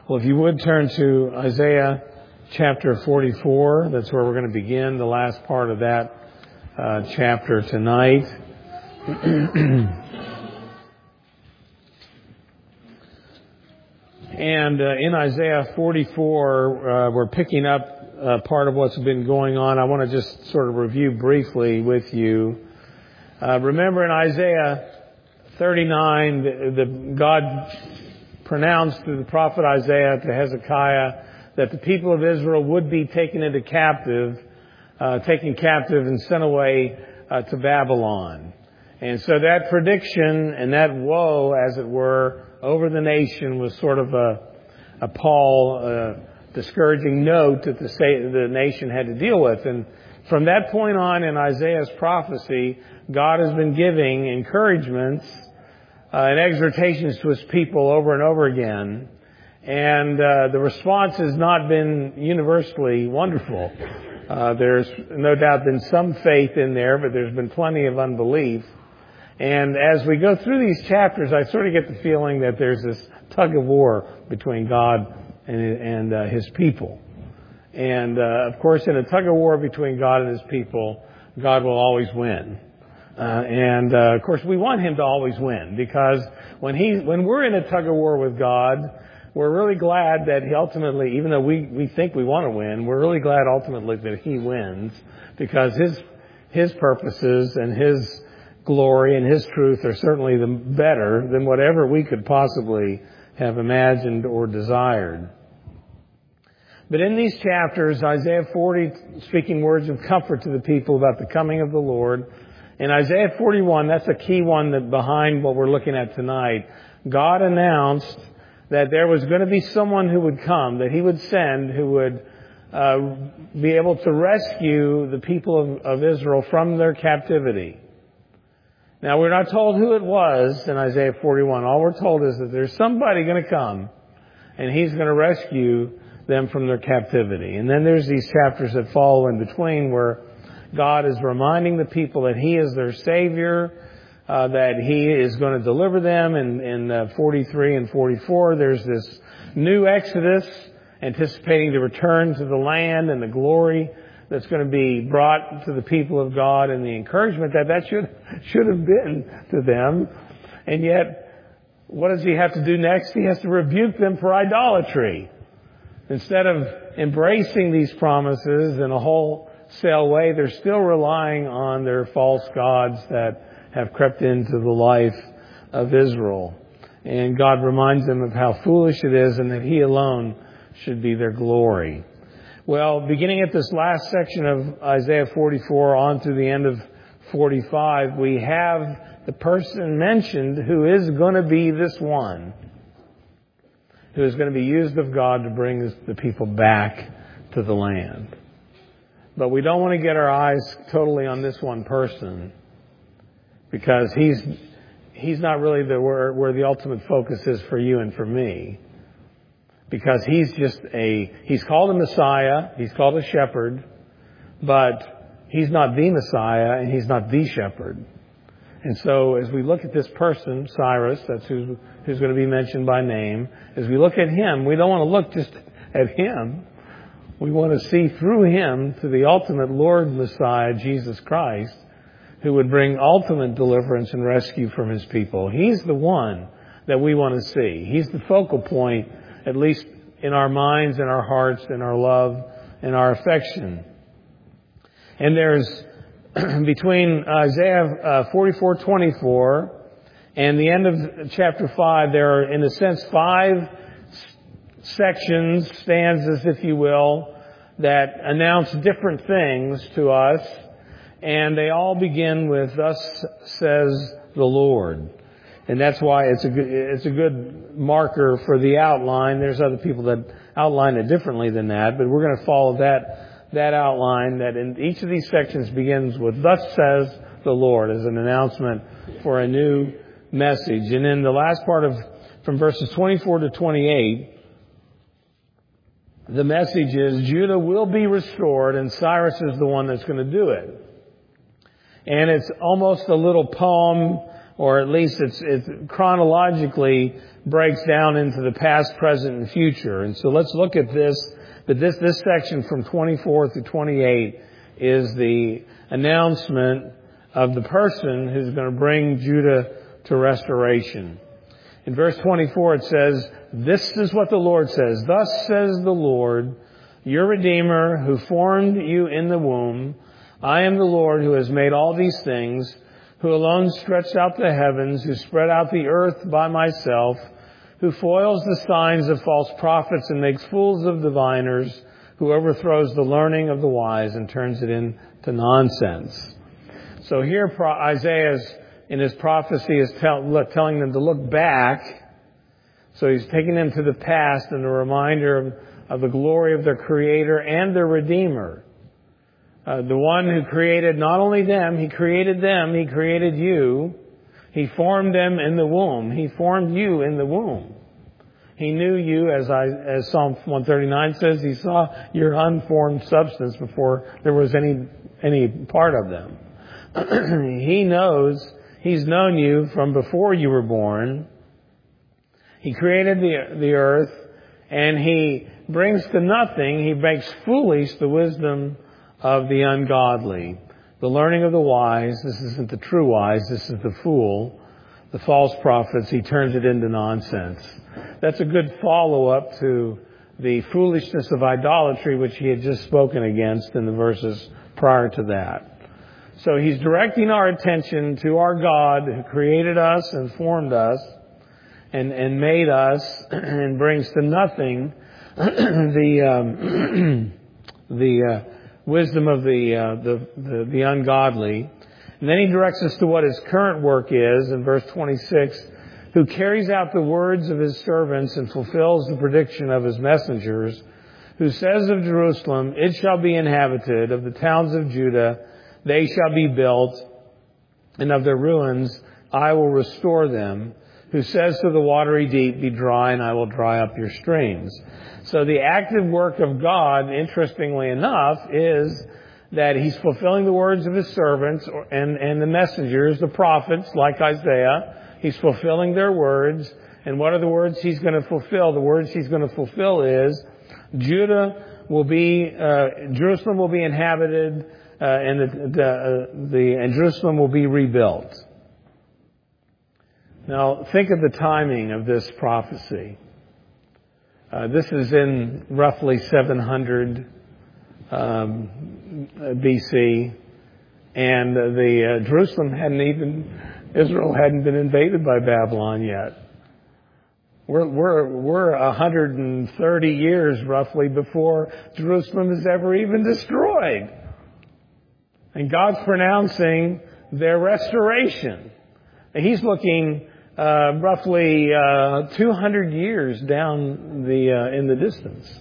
Well, if you would turn to Isaiah chapter 44, that's where we're going to begin the last part of that chapter tonight. And in Isaiah 44, we're picking up part of what's been going on. I want to just sort of review briefly with you. Remember in Isaiah 39, God pronounced through the prophet Isaiah to Hezekiah that the people of Israel would be taken captive and sent away to Babylon. And so that prediction and that woe, as it were, over the nation was sort of a discouraging note that the nation had to deal with. And from that point on in Isaiah's prophecy, God has been giving encouragements and exhortations to His people over and over again. And the response has not been universally wonderful. There's no doubt been some faith in there, but there's been plenty of unbelief. And as we go through these chapters, I sort of get the feeling that there's this tug of war between God and His people. And of course, in a tug of war between God and His people, God will always win. Of course, we want Him to always win, because when we're in a tug of war with God, we're really glad that He ultimately, even though we think we want to win, we're really glad ultimately that He wins, because His purposes and His glory and His truth are certainly better than whatever we could possibly have imagined or desired. But in these chapters, Isaiah 40 speaking words of comfort to the people about the coming of the Lord. In Isaiah 41, that's a key one that behind what we're looking at tonight. God announced that there was going to be someone who would come, that He would send, who would be able to rescue the people of Israel from their captivity. Now, we're not told who it was in Isaiah 41. All we're told is that there's somebody going to come, and He's going to rescue them from their captivity. And then there's these chapters that follow in between where God is reminding the people that He is their Savior, that He is going to deliver them. In 43 and 44, there's this new Exodus, anticipating the return to the land and the glory that's going to be brought to the people of God, and the encouragement that should have been to them. And yet, what does He have to do next? He has to rebuke them for idolatry. Instead of embracing these promises in a wholesale way, they're still relying on their false gods that have crept into the life of Israel. And God reminds them of how foolish it is and that He alone should be their glory. Well, beginning at this last section of Isaiah 44 on through the end of 45, we have the person mentioned who is going to be this one, who is going to be used of God to bring the people back to the land. But we don't want to get our eyes totally on this one person, because he's not really where the ultimate focus is for you and for me. Because he's called a Messiah, He's called a shepherd, but He's not the Messiah and He's not the shepherd. And so as we look at this person, Cyrus, that's who's going to be mentioned by name, as we look at him, we don't want to look just at him. We want to see through him to the ultimate Lord Messiah, Jesus Christ, who would bring ultimate deliverance and rescue from His people. He's the one that we want to see. He's the focal point, at least in our minds, in our hearts, in our love, in our affection. And there's between Isaiah 44:24 and the end of chapter 5, there are, in a sense, 5 sections, stanzas, if you will, that announce different things to us. And they all begin with, "Thus says the Lord." And that's why it's a good marker for the outline. There's other people that outline it differently than that, but we're going to follow that outline, that in each of these sections begins with "Thus says the Lord" as an announcement for a new message. And in the last part from verses 24 to 28, the message is Judah will be restored, and Cyrus is the one that's going to do it. And it's almost a little poem or at least it chronologically breaks down into the past, present, and future. And so let's look at this. But this section from 24 through 28 is the announcement of the person who's going to bring Judah to restoration. In verse 24 it says, "This is what the Lord says. Thus says the Lord, your Redeemer, who formed you in the womb. I am the Lord who has made all these things, who alone stretched out the heavens, who spread out the earth by myself, who foils the signs of false prophets and makes fools of diviners, who overthrows the learning of the wise and turns it into nonsense." So here Isaiah in his prophecy is telling them to look back. So he's taking them to the past and a reminder of the glory of their Creator and their Redeemer. The one who created not only them, He created you. He formed them in the womb. He formed you in the womb. He knew you, as Psalm 139 says, He saw your unformed substance before there was any part of them. He's known you from before you were born. He created the earth, and He brings to nothing, He makes foolish the wisdom of the ungodly. The learning of the wise, this isn't the true wise, this is the fool. The false prophets, He turns it into nonsense. That's a good follow-up to the foolishness of idolatry, which He had just spoken against in the verses prior to that. So He's directing our attention to our God who created us and formed us and made us and brings to nothing the wisdom of the ungodly. And then He directs us to what His current work is in verse 26, who carries out the words of His servants and fulfills the prediction of His messengers, who says of Jerusalem, it shall be inhabited, of the towns of Judah, they shall be built, and of their ruins I will restore them, who says to the watery deep, be dry, and I will dry up your streams. So the active work of God, interestingly enough, is that He's fulfilling the words of His servants and the messengers, the prophets, like Isaiah. He's fulfilling their words. And what are the words He's going to fulfill? The words He's going to fulfill is Jerusalem will be inhabited, and Jerusalem will be rebuilt. Now, think of the timing of this prophecy. This is in roughly 700 BC, and Israel hadn't been invaded by Babylon yet. We're 130 years roughly before Jerusalem is ever even destroyed. And God's pronouncing their restoration. He's looking roughly 200 years down in the distance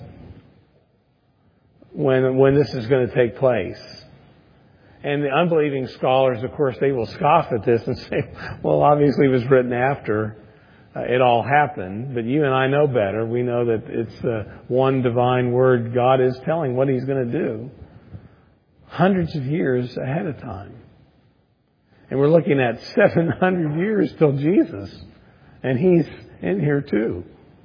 when this is going to take place. And the unbelieving scholars, of course, they will scoff at this and say, well, obviously it was written after it all happened, but you and I know better. We know that it's one divine word. God is telling what He's going to do hundreds of years ahead of time. And we're looking at 700 years till Jesus. And He's in here too.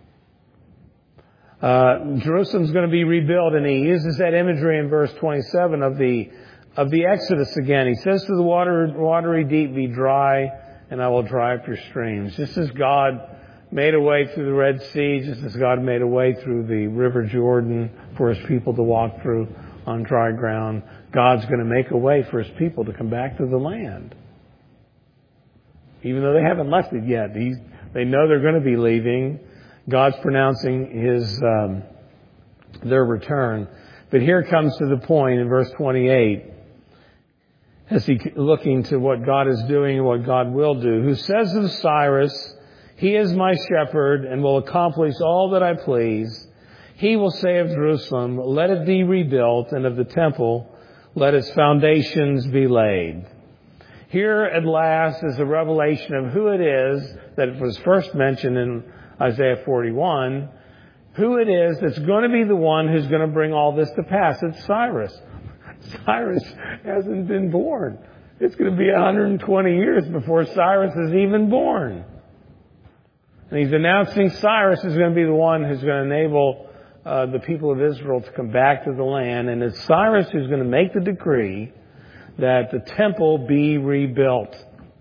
Jerusalem's going to be rebuilt, and He uses that imagery in verse 27 of the Exodus again. He says to the watery deep, be dry, and I will dry up your streams. Just as God made a way through the Red Sea, just as God made a way through the River Jordan for His people to walk through on dry ground, God's going to make a way for His people to come back to the land. Even though they haven't left it yet. They know they're going to be leaving. God's pronouncing their return. But here comes to the point in verse 28, as He looking to what God is doing and what God will do, who says of Cyrus, he is my shepherd and will accomplish all that I please. He will say of Jerusalem, let it be rebuilt, and of the temple, let its foundations be laid. Here at last is a revelation of who it is that was first mentioned in Isaiah 41, who it is that's going to be the one who's going to bring all this to pass. It's Cyrus. Cyrus hasn't been born. It's going to be 120 years before Cyrus is even born. And he's announcing Cyrus is going to be the one who's going to enable the people of Israel to come back to the land. And it's Cyrus who's going to make the decree that the temple be rebuilt.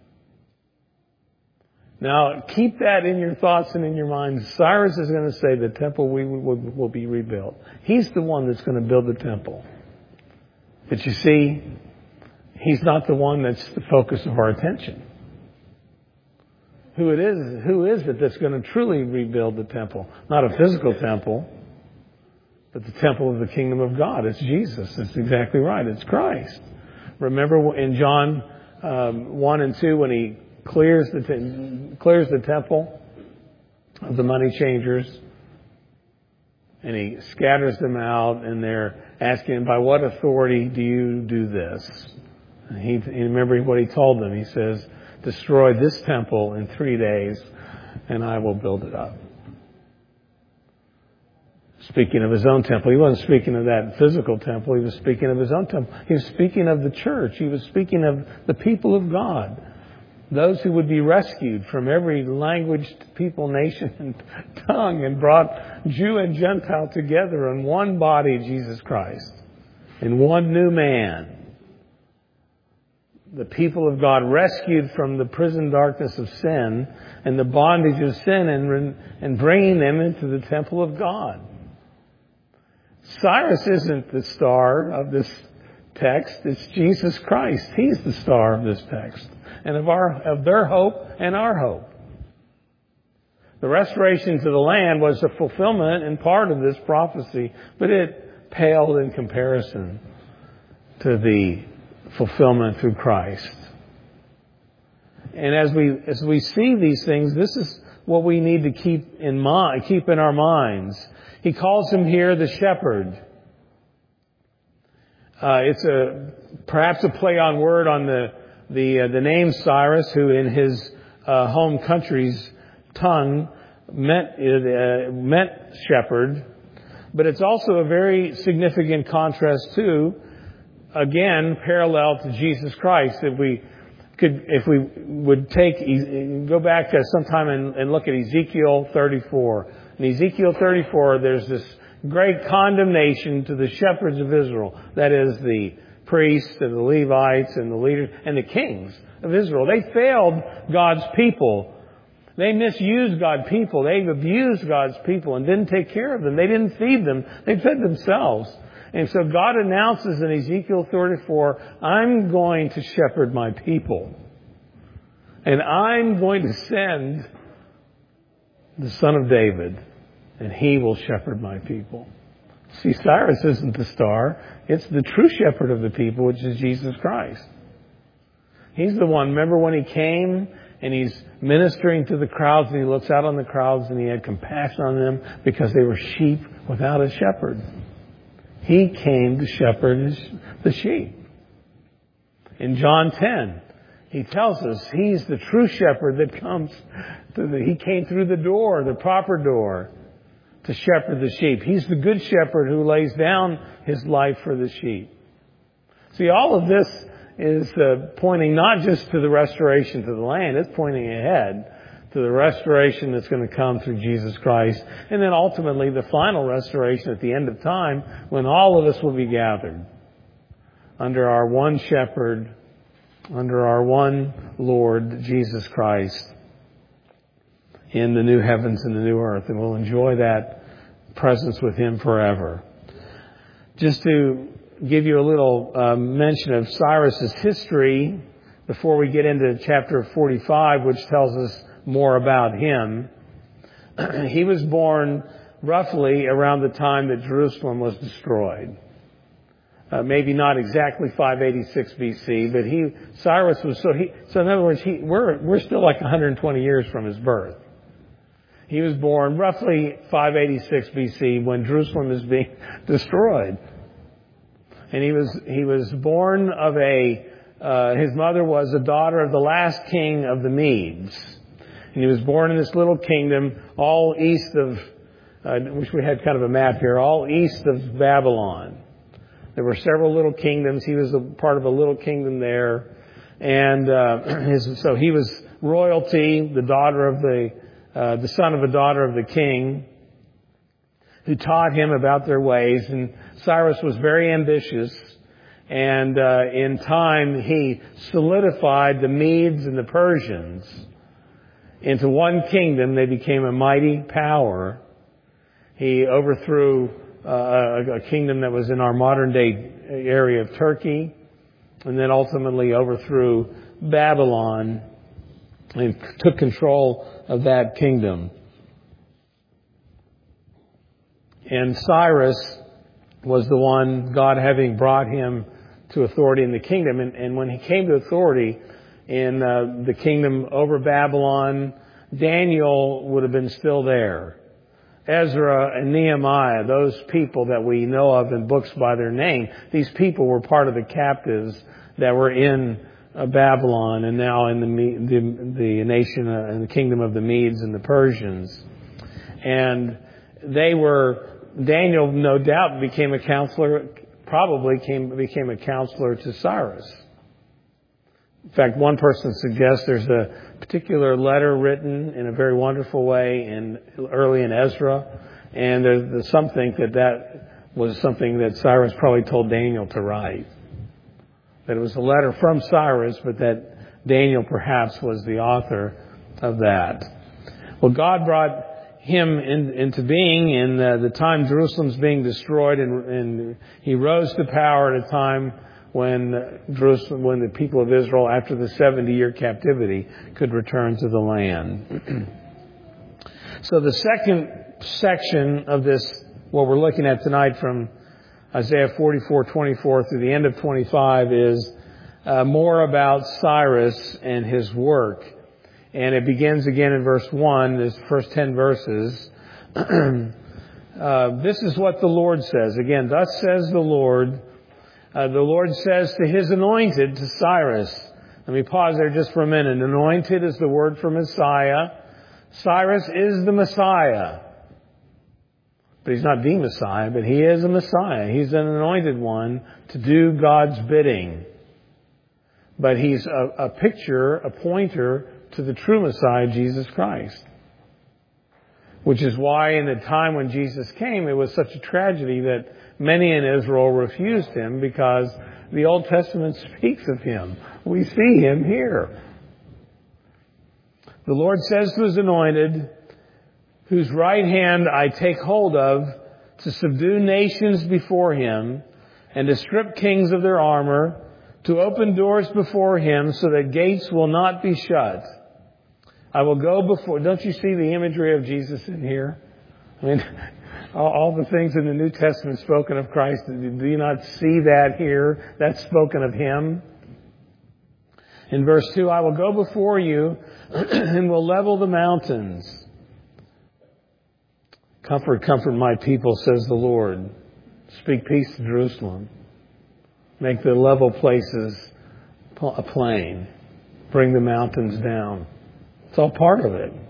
Now, keep that in your thoughts and in your minds. Cyrus is going to say the temple will be rebuilt. He's the one that's going to build the temple. But you see, he's not the one that's the focus of our attention. Who is it that's going to truly rebuild the temple? Not a physical temple, but the temple of the kingdom of God. It's Jesus. That's exactly right. It's Christ. Remember in John 1 and 2 when he clears the temple of the money changers, and he scatters them out, and they're asking him, by what authority do you do this? And he remember what he told them. He says, destroy this temple in 3 days, and I will build it up. Speaking of his own temple, he wasn't speaking of that physical temple. He was speaking of his own temple. He was speaking of the church. He was speaking of the people of God. Those who would be rescued from every language, people, nation, and tongue, and brought Jew and Gentile together in one body, Jesus Christ, in one new man. The people of God rescued from the prison darkness of sin and the bondage of sin and bringing them into the temple of God. Cyrus isn't the star of this text. It's Jesus Christ. He's the star of this text and of their hope and our hope. The restoration to the land was a fulfillment and part of this prophecy, but it paled in comparison to the fulfillment through Christ. And as we see these things, this is what we need to keep in our minds. He calls him here the shepherd. It's perhaps a play on word on the name Cyrus, who in his home country's tongue meant shepherd. But it's also a very significant contrast too, again, parallel to Jesus Christ. If we would go back to sometime and look at Ezekiel 34. In Ezekiel 34, there's this great condemnation to the shepherds of Israel. That is the priests and the Levites and the leaders and the kings of Israel. They failed God's people. They misused God's people. They abused God's people and didn't take care of them. They didn't feed them. They fed themselves. And so God announces in Ezekiel 34, I'm going to shepherd my people. And I'm going to send the Son of David, and he will shepherd my people. See, Cyrus isn't the star. It's the true shepherd of the people, which is Jesus Christ. He's the one. Remember when he came and he's ministering to the crowds, and he looks out on the crowds and he had compassion on them because they were sheep without a shepherd. He came to shepherd the sheep. In John 10, he tells us he's the true shepherd that comes. He came through the door, the proper door, to shepherd the sheep. He's the good shepherd who lays down his life for the sheep. See, all of this is pointing not just to the restoration to the land. It's pointing ahead to the restoration that's going to come through Jesus Christ. And then ultimately the final restoration at the end of time when all of us will be gathered under our one shepherd, under our one Lord, Jesus Christ, in the new heavens and the new earth. And we'll enjoy that presence with Him forever. Just to give you a little mention of Cyrus's history before we get into chapter 45, which tells us more about him. He was born roughly around the time that Jerusalem was destroyed. Maybe not exactly 586 BC, but Cyrus was so in other words, we're still like 120 years from his birth. He was born roughly 586 BC when Jerusalem is being destroyed. And he was born of his mother was a daughter of the last king of the Medes. And he was born in this little kingdom all east of, I wish we had kind of a map here, all east of Babylon. There were several little kingdoms. He was a part of a little kingdom there. And so he was royalty, the daughter of the son of a daughter of the king, who taught him about their ways. And Cyrus was very ambitious. And in time, he solidified the Medes and the Persians into one kingdom. They became a mighty power. He overthrew a kingdom that was in our modern-day area of Turkey, and then ultimately overthrew Babylon and took control of that kingdom. And Cyrus was the one, God having brought him to authority in the kingdom. And when he came to authority in the kingdom over Babylon, Daniel would have been still there. Ezra and Nehemiah, those people that we know of in books by their name, these people were part of the captives that were in Babylon and now in the nation and the kingdom of the Medes and the Persians. And Daniel no doubt became a counselor, became a counselor to Cyrus. In fact, one person suggests there's a particular letter written in a very wonderful way early in Ezra, and there's some think that was something that Cyrus probably told Daniel to write. That it was a letter from Cyrus, but that Daniel perhaps was the author of that. Well, God brought him into being in the time Jerusalem's being destroyed, and he rose to power at a time when the people of Israel, after the 70-year captivity, could return to the land. So the second section of this, what we're looking at tonight from Isaiah 44:24 through the end of 25, is more about Cyrus and his work. And it begins again in verse 1, this first 10 verses. This is what the Lord says. Again, thus says the Lord. The Lord says to his anointed, to Cyrus. Let me pause there just for a minute. Anointed is the word for Messiah. Cyrus is the Messiah. But he's not the Messiah, but he is a Messiah. He's an anointed one to do God's bidding. But he's a picture, a pointer to the true Messiah, Jesus Christ. Which is why in the time when Jesus came, it was such a tragedy that many in Israel refused him, because the Old Testament speaks of him. We see him here. The Lord says to his anointed, whose right hand I take hold of, to subdue nations before him, and to strip kings of their armor, to open doors before him so that gates will not be shut. I will go before. Don't you see the imagery of Jesus in here? I mean, all the things in the New Testament spoken of Christ, do you not see that here? That's spoken of him. In verse 2, I will go before you and will level the mountains. Comfort, comfort my people, says the Lord. Speak peace to Jerusalem. Make the level places a plain. Bring the mountains down. It's all part of it.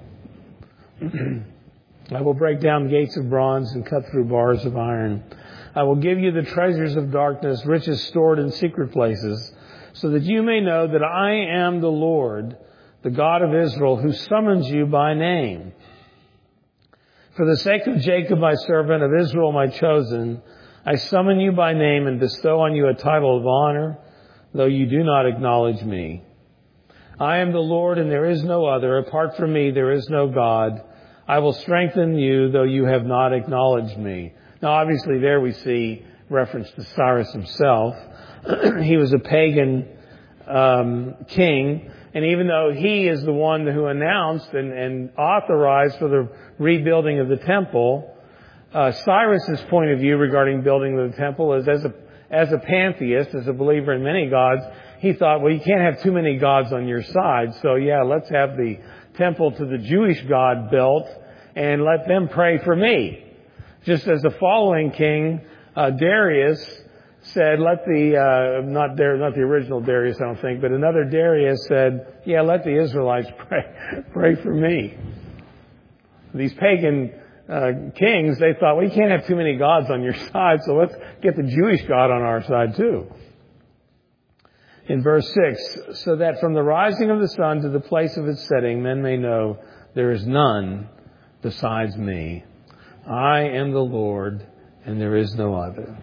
I will break down gates of bronze and cut through bars of iron. I will give you the treasures of darkness, riches stored in secret places, so that you may know that I am the Lord, the God of Israel, who summons you by name. For the sake of Jacob, my servant, of Israel, my chosen, I summon you by name and bestow on you a title of honor, though you do not acknowledge me. I am the Lord, and there is no other. Apart from me, there is no God. I will strengthen you, though you have not acknowledged me. Now, obviously, there we see reference to Cyrus himself. He was a pagan king, and even though he is the one who announced and authorized for the rebuilding of the temple, Cyrus's point of view regarding building the temple is as a pantheist, as a believer in many gods, he thought, well, you can't have too many gods on your side, so let's have the temple to the Jewish God built and let them pray for me. Just as the following king, Darius, said, not the original Darius, I don't think, but another Darius said, let the Israelites pray for me. These pagan kings, they thought, well, you can't have too many gods on your side, so let's get the Jewish God on our side too. In verse 6, so that from the rising of the sun to the place of its setting, men may know there is none besides me. I am the Lord, and there is no other.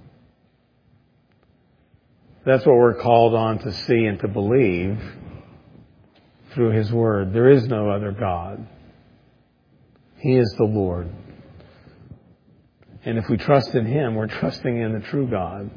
That's what we're called on to see and to believe through His Word. There is no other God. He is the Lord. And if we trust in Him, we're trusting in the true God.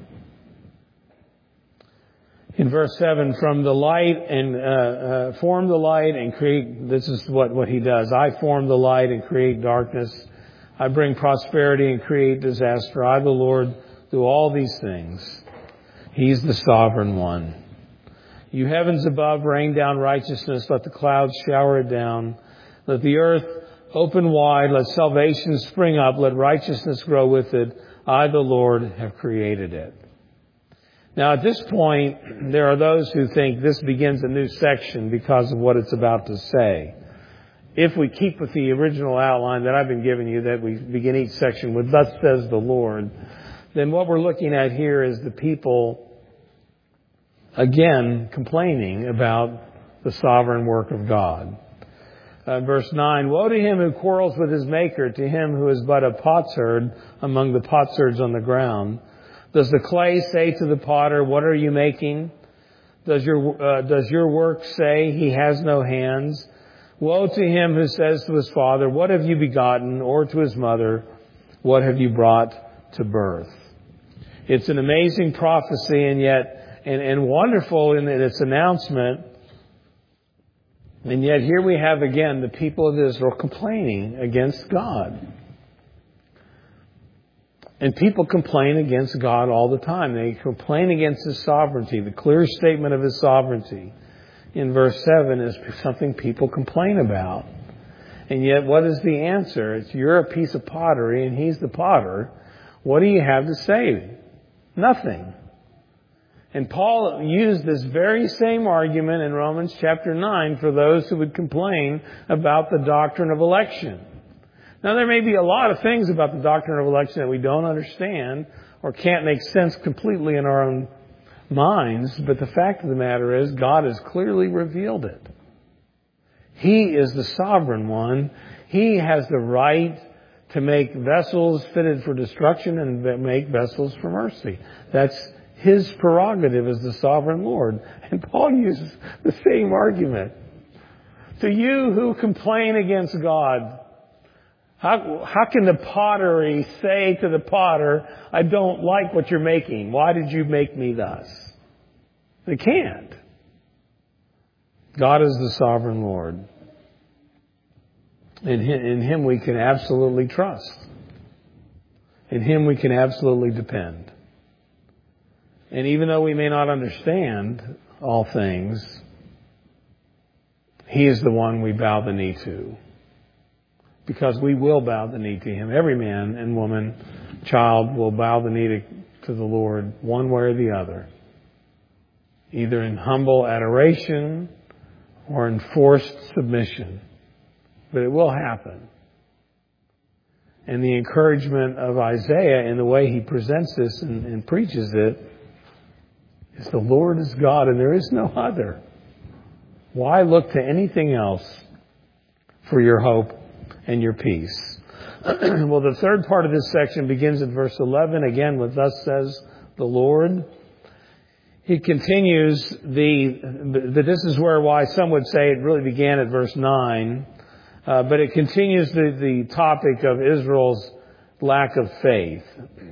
In verse 7, from the light and form the light and create, this is what He does. I form the light and create darkness. I bring prosperity and create disaster. I, the Lord, do all these things. He's the sovereign one. You heavens above, rain down righteousness. Let the clouds shower it down. Let the earth open wide. Let salvation spring up. Let righteousness grow with it. I, the Lord, have created it. Now, at this point, there are those who think this begins a new section because of what it's about to say. If we keep with the original outline that I've been giving you, that we begin each section with, thus says the Lord, then what we're looking at here is the people, again, complaining about the sovereign work of God. Verse 9, woe to him who quarrels with his maker, to him who is but a potsherd among the potsherds on the ground. Does the clay say to the potter, what are you making? Does your work say he has no hands? Woe to him who says to his father, what have you begotten? Or to his mother, what have you brought to birth? It's an amazing prophecy and wonderful in its announcement. And yet here we have again the people of Israel complaining against God. And people complain against God all the time. They complain against His sovereignty. The clear statement of His sovereignty in verse 7 is something people complain about. And yet what is the answer? It's, you're a piece of pottery and He's the potter. What do you have to say? Nothing. And Paul used this very same argument in Romans chapter 9 for those who would complain about the doctrine of election. Now, there may be a lot of things about the doctrine of election that we don't understand or can't make sense completely in our own minds, but the fact of the matter is God has clearly revealed it. He is the sovereign one. He has the right to make vessels fitted for destruction and make vessels for mercy. That's His prerogative as the sovereign Lord. And Paul uses the same argument. To you who complain against God, how can the pottery say to the potter, I don't like what you're making. Why did you make me thus? They can't. God is the sovereign Lord. In Him we can absolutely trust. In Him we can absolutely depend. And even though we may not understand all things, He is the one we bow the knee to. Because we will bow the knee to Him. Every man and woman, child will bow the knee to the Lord one way or the other. Either in humble adoration or in forced submission. But it will happen. And the encouragement of Isaiah in the way he presents this and preaches it is the Lord is God and there is no other. Why look to anything else for your hope and your peace? Well, the third part of this section begins at verse 11, again with thus says the Lord. He continues this is why some would say it really began at verse 9, but it continues the topic of Israel's lack of faith.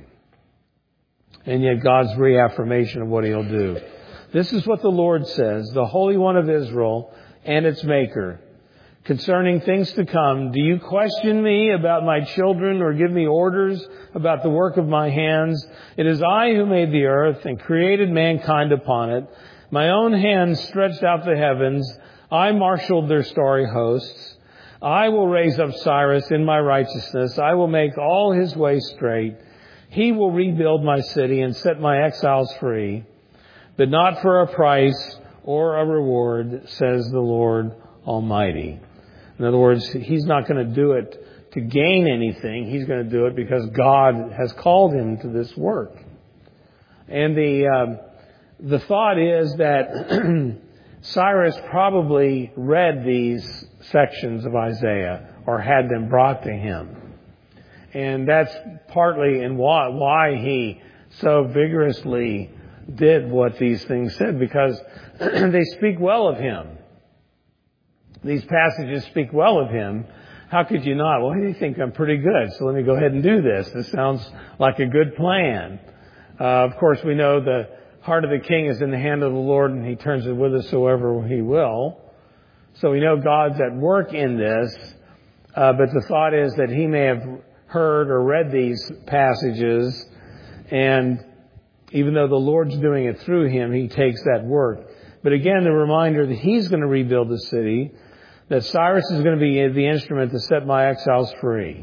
And yet God's reaffirmation of what He'll do. This is what the Lord says, the Holy One of Israel and its Maker. Concerning things to come, do you question me about my children or give me orders about the work of my hands? It is I who made the earth and created mankind upon it. My own hands stretched out the heavens. I marshaled their starry hosts. I will raise up Cyrus in my righteousness. I will make all his ways straight. He will rebuild my city and set my exiles free, but not for a price or a reward, says the Lord Almighty. In other words, He's not going to do it to gain anything. He's going to do it because God has called him to this work. And the thought is that Cyrus probably read these sections of Isaiah or had them brought to him. And that's partly in why he so vigorously did what these things said, because they speak well of him. These passages speak well of him. How could you not? Well, you think I'm pretty good, so let me go ahead and do this. This sounds like a good plan. Of course, we know the heart of the king is in the hand of the Lord, and he turns it whithersoever he will. So we know God's at work in this, but the thought is that he may have heard or read these passages, and even though the Lord's doing it through him, he takes that work. But again, the reminder that he's going to rebuild the city, that Cyrus is going to be the instrument to set my exiles free.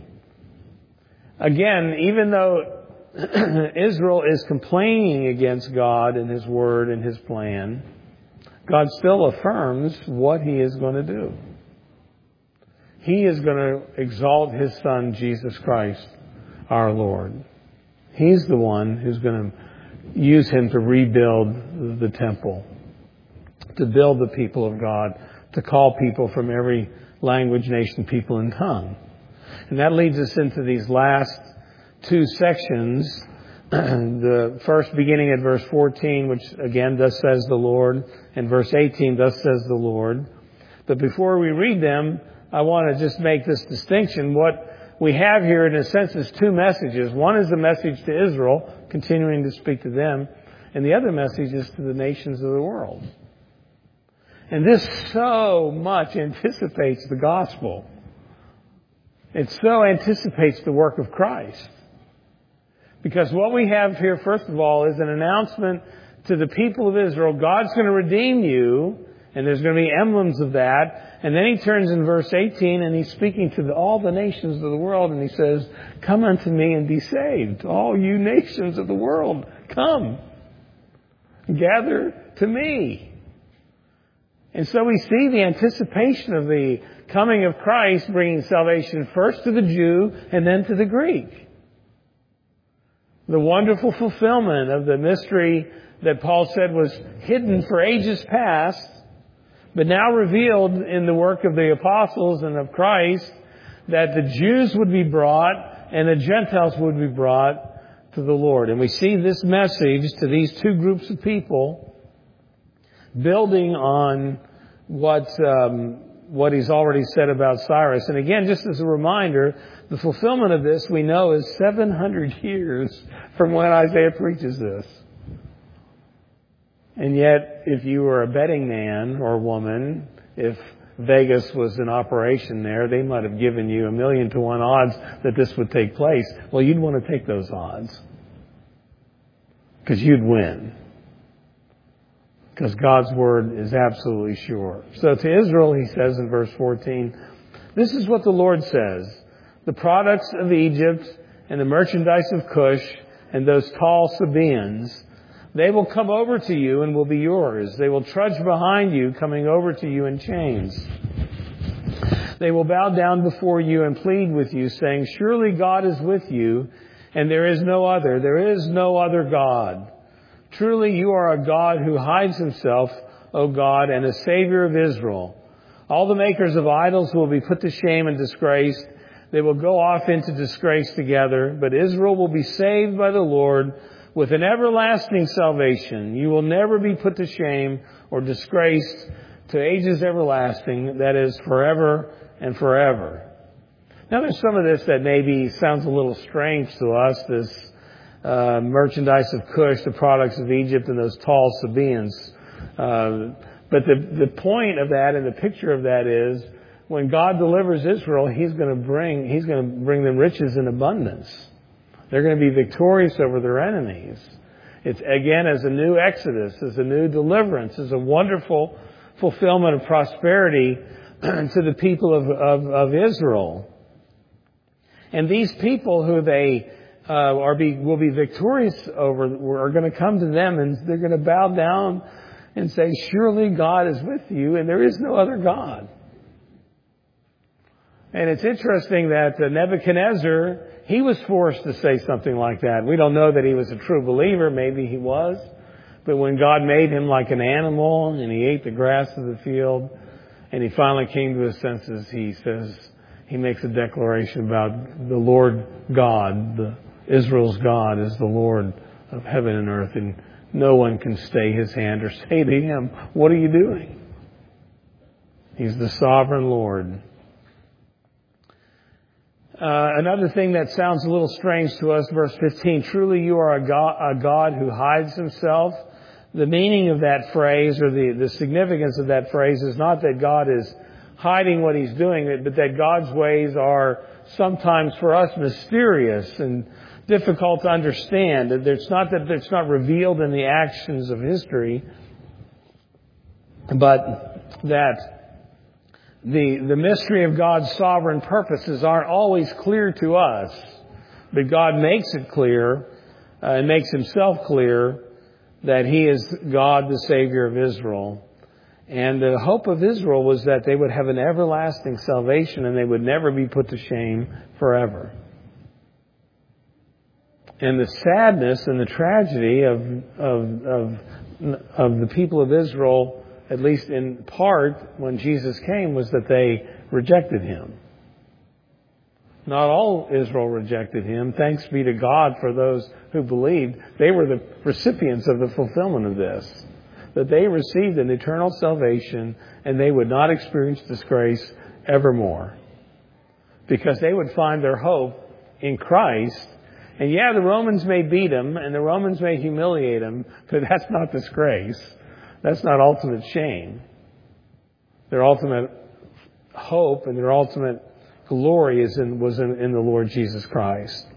Again, even though Israel is complaining against God and His Word and His plan, God still affirms what He is going to do. He is going to exalt His Son, Jesus Christ, our Lord. He's the one who's going to use Him to rebuild the temple, to build the people of God, to call people from every language, nation, people, and tongue. And that leads us into these last two sections. The first beginning at verse 14, which again, thus says the Lord, and verse 18, thus says the Lord. But before we read them, I want to just make this distinction. What we have here, in a sense, is two messages. One is the message to Israel, continuing to speak to them, and the other message is to the nations of the world. And this so much anticipates the gospel. It so anticipates the work of Christ. Because what we have here, first of all, is an announcement to the people of Israel, God's going to redeem you, and there's going to be emblems of that. And then he turns in verse 18, and he's speaking to all the nations of the world, and he says, come unto me and be saved. All you nations of the world, come. Gather to me. And so we see the anticipation of the coming of Christ bringing salvation first to the Jew and then to the Greek. The wonderful fulfillment of the mystery that Paul said was hidden for ages past, but now revealed in the work of the apostles and of Christ, that the Jews would be brought and the Gentiles would be brought to the Lord. And we see this message to these two groups of people building on what he's already said about Cyrus. And again, just as a reminder, the fulfillment of this we know is 700 years from when Isaiah preaches this. And yet, if you were a betting man or woman, if Vegas was in operation there, they might have given you 1,000,000 to 1 odds that this would take place. Well, you'd want to take those odds, because you'd win. Because God's word is absolutely sure. So to Israel, he says in verse 14, this is what the Lord says. The products of Egypt and the merchandise of Cush and those tall Sabaeans, they will come over to you and will be yours. They will trudge behind you, coming over to you in chains. They will bow down before you and plead with you, saying, surely God is with you, and there is no other. There is no other God. Truly you are a God who hides himself, O God, and a Savior of Israel. All the makers of idols will be put to shame and disgraced. They will go off into disgrace together, but Israel will be saved by the Lord with an everlasting salvation. You will never be put to shame or disgraced to ages everlasting, that is, forever and forever. Now there's some of this that maybe sounds a little strange to us, this merchandise of Cush, the products of Egypt, and those tall Sabaeans. But the point of that and the picture of that is, when God delivers Israel, He's going to bring them riches in abundance. They're going to be victorious over their enemies. It's again as a new exodus, as a new deliverance, as a wonderful fulfillment of prosperity to the people of Israel. And these people who they will be victorious over are going to come to them, and they're going to bow down and say, surely God is with you, and there is no other God. And it's interesting that Nebuchadnezzar, he was forced to say something like that. We don't know that he was a true believer. Maybe he was. But when God made him like an animal and he ate the grass of the field and he finally came to his senses, he makes a declaration about the Lord God, Israel's God is the Lord of heaven and earth, and no one can stay his hand or say to him, what are you doing? He's the sovereign Lord. Another thing that sounds a little strange to us, verse 15, truly you are a God who hides himself. The meaning of that phrase, or the significance of that phrase, is not that God is hiding what he's doing, but that God's ways are sometimes for us mysterious and difficult to understand. It's not that it's not revealed in the actions of history, but that the mystery of God's sovereign purposes aren't always clear to us, but God makes it clear and makes himself clear that he is God, the Savior of Israel. And the hope of Israel was that they would have an everlasting salvation and they would never be put to shame forever. And the sadness and the tragedy of the people of Israel, at least in part, when Jesus came, was that they rejected him. Not all Israel rejected him. Thanks be to God for those who believed. They were the recipients of the fulfillment of this. That they received an eternal salvation and they would not experience disgrace evermore. Because they would find their hope in Christ. And yeah, the Romans may beat them and the Romans may humiliate them, but that's not disgrace. That's not ultimate shame. Their ultimate hope and their ultimate glory was in the Lord Jesus Christ.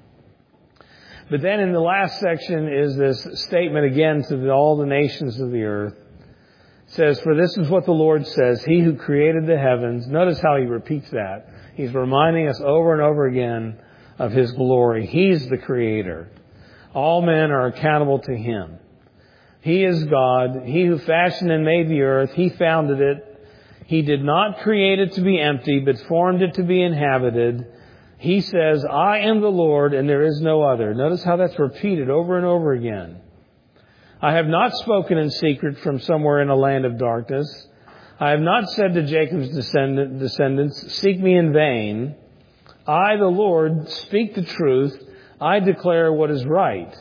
But then in the last section is this statement again to all the nations of the earth. It says, for this is what the Lord says, he who created the heavens. Notice how he repeats that. He's reminding us over and over again of his glory. He's the creator. All men are accountable to him. He is God. He who fashioned and made the earth, he founded it. He did not create it to be empty, but formed it to be inhabited. He says, I am the Lord and there is no other. Notice how that's repeated over and over again. I have not spoken in secret from somewhere in a land of darkness. I have not said to Jacob's descendants, seek me in vain. I, the Lord, speak the truth. I declare what is right.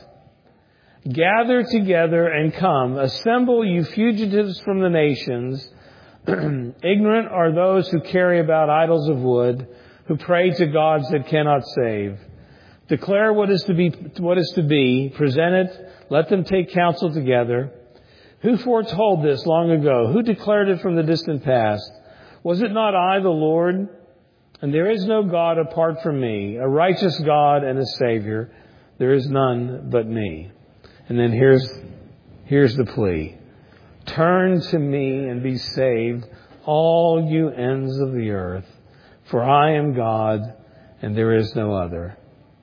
Gather together and come. Assemble, you fugitives from the nations. Ignorant are those who carry about idols of wood, who pray to gods that cannot save. Declare what is to be. Present it. Let them take counsel together. Who foretold this long ago? Who declared it from the distant past? Was it not I, the Lord? And there is no God apart from me, a righteous God and a Savior. There is none but me. And then here's the plea. Turn to me and be saved, all you ends of the earth. For I am God and there is no other.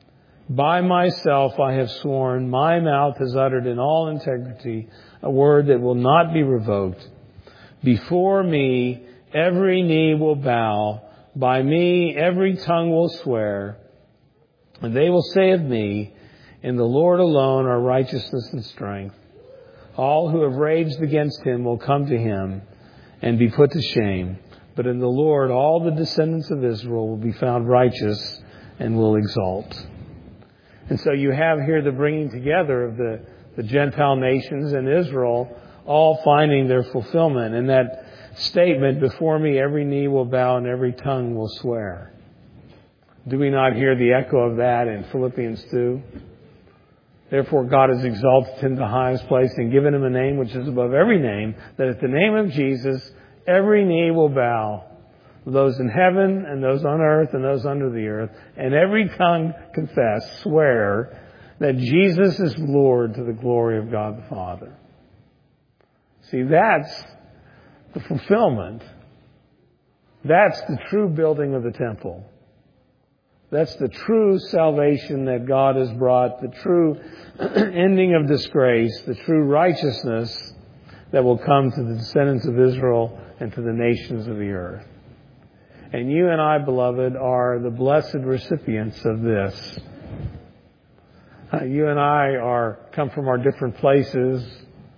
By myself I have sworn, my mouth has uttered in all integrity a word that will not be revoked. Before me every knee will bow, by me every tongue will swear, and they will say of me, in the Lord alone are righteousness and strength. All who have raged against him will come to him and be put to shame. But in the Lord all the descendants of Israel will be found righteous and will exalt. And so you have here the bringing together of the Gentile nations and Israel all finding their fulfillment in that statement, before me every knee will bow and every tongue will swear. Do we not hear the echo of that in Philippians 2? Therefore God has exalted him to the highest place and given him a name which is above every name, that at the name of Jesus every knee will bow, those in heaven and those on earth and those under the earth, and every tongue confess, swear, that Jesus is Lord to the glory of God the Father. See, that's the fulfillment. That's the true building of the temple. That's the true salvation that God has brought, the true ending of disgrace, the true righteousness that will come to the descendants of Israel and to the nations of the earth. And you and I, beloved, are the blessed recipients of this. You and I come from our different places,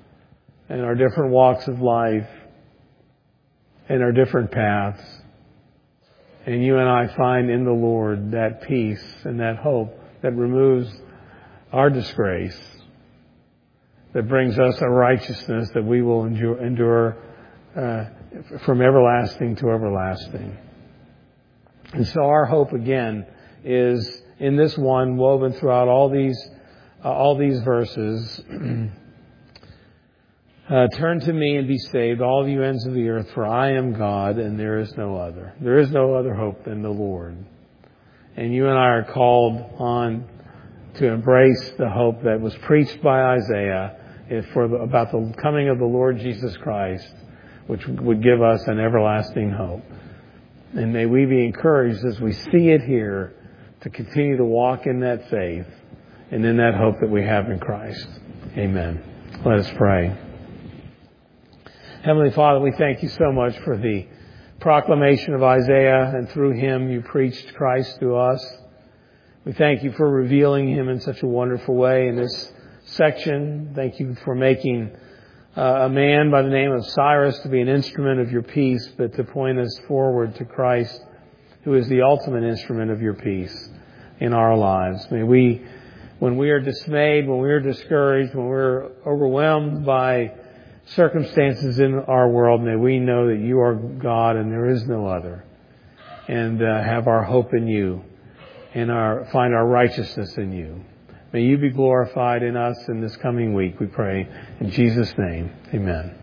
and our different walks of life and our different paths. And you and I find in the Lord that peace and that hope that removes our disgrace, that brings us a righteousness that we will endure from everlasting to everlasting. And so our hope again is in this one, woven throughout all these verses. Turn to me and be saved, all you ends of the earth, for I am God and there is no other. There is no other hope than the Lord. And you and I are called on to embrace the hope that was preached by Isaiah about the coming of the Lord Jesus Christ, which would give us an everlasting hope. And may we be encouraged as we see it here to continue to walk in that faith and in that hope that we have in Christ. Amen. Let us pray. Heavenly Father, we thank you so much for the proclamation of Isaiah, and through him you preached Christ to us. We thank you for revealing him in such a wonderful way in this section. Thank you for making a man by the name of Cyrus to be an instrument of your peace, but to point us forward to Christ, who is the ultimate instrument of your peace in our lives. May we, when we are dismayed, when we are discouraged, when we're overwhelmed by circumstances in our world, may we know that you are God and there is no other, and have our hope in you and find our righteousness in you. May you be glorified in us in this coming week, we pray. In Jesus' name, amen.